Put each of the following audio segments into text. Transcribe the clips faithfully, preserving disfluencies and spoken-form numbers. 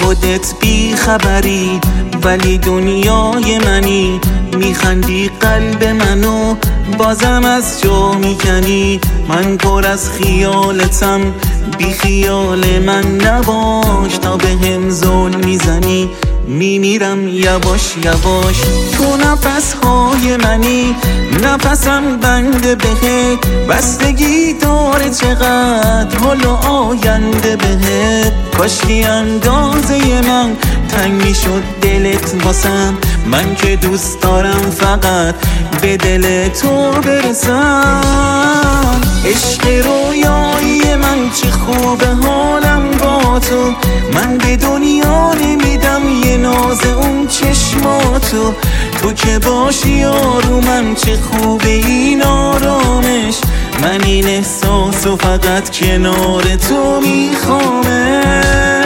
خودت بی خبری ولی دنیای منی، میخندی قلب منو بازم از جا میکنی. من پر از خیالتم بی خیال من نباش، تا به هم ظلم میزنی میمیرم یواش یواش. تو نفس های منی نفسم بنده بهت، بستگی داره چقدر حال آینده بهت. کاشکی اندازه من تنگ میشد دلت واسم، من که دوست دارم فقط به دل تو برسم. عشق رویایی من چه خوبه حالم با تو، من به دنیا نمیدم یه ناز اون چشماتو. تو که باشی آرومم چه خوبه این آرامش، من این احساسو فقط کنار تو میخوامش.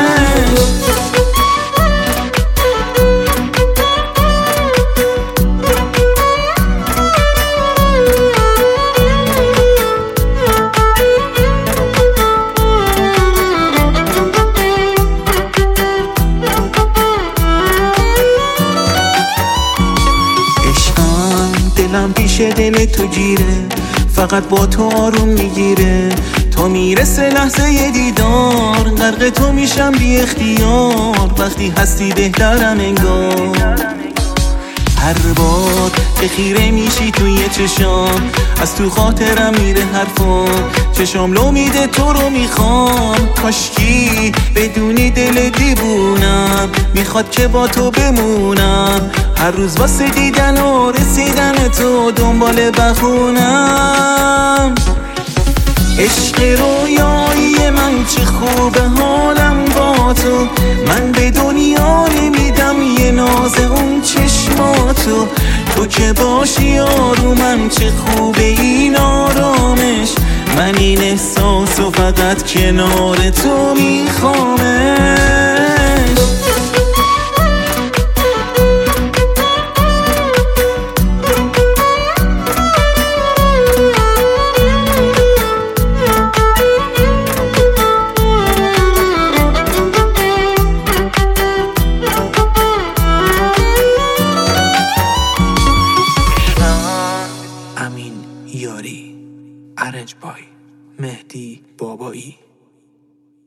دلم پیش دل تو گیره، فقط با تو آروم میگیره. تو میرسه لحظه دیدار، غرق تو میشم بی اختیار. وقتی هستی بهترم انگار، هر بار که خیره میشی توی چشام، از تو خاطرم میره حرفا. چشام لو میده تو رو میخوام، کاشکی بدونی دل دیوونم میخواد که با تو بمونم. هر روز واسه دیدن و رسیدن تو دنبال بخونم. عشق رویایی من چه خوبه حالم با تو، من به دنیا نمیدم یه ناز اون چشماتو. تو که باشی آرومم چه خوبه این آرامش، من این احساسو فقط کنار تو میخوامه.